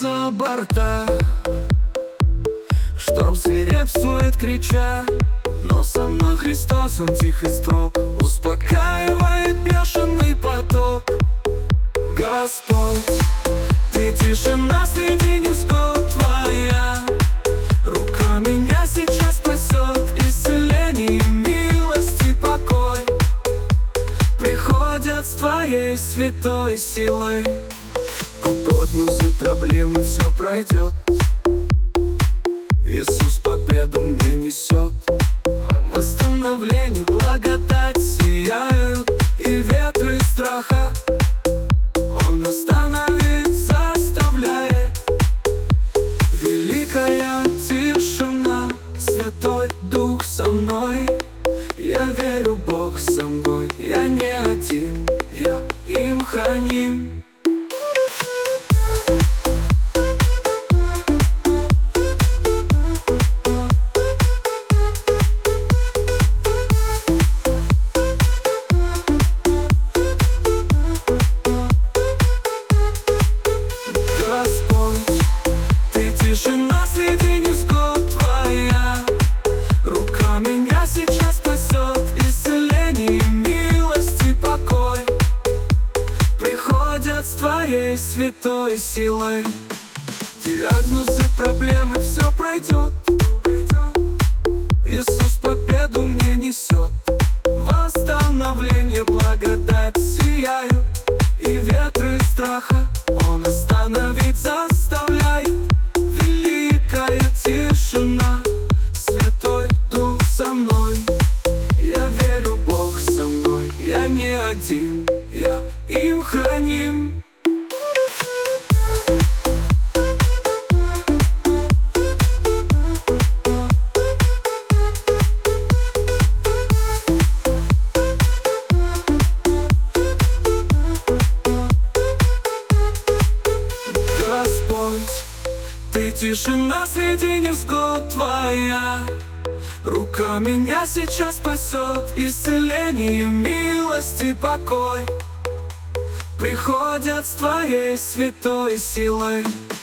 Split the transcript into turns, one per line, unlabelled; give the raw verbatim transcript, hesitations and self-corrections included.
за борта. Шторм свирепствует, крича, но со мной Христос, Он тих и строг, успокаивает бешеный поток. Господь, Ты тишина среди невзгод Твоя. Рука меня сейчас спасет, исцеление, милость и покой приходят с Твоей святой силой. Поднялся проблемы, все пройдет. Иисус победу мне несет. Восстановление, благодать сияют, и ветры страха Он остановит, заставляет. Великая тишина, Святой Дух со мной. Я верю, Бог со мной, я не один, я им храним. Тишина среди невзгод Твоя. Рука меня сейчас спасет, исцеление, милость и покой приходят с Твоей святой силой. Диагнозы, проблемы, все пройдет. Иисус победу мне несет. Восстановление, благодать сияют, и ветры страха Он остановить заставляет. Великая тишина, Святой Дух со мной. Я верю, Бог со мной, я не один, я им храним. Ты тишина среди невзгод Твоя. Рука меня сейчас спасет, исцеление, милость и покой приходят с Твоей святой силой.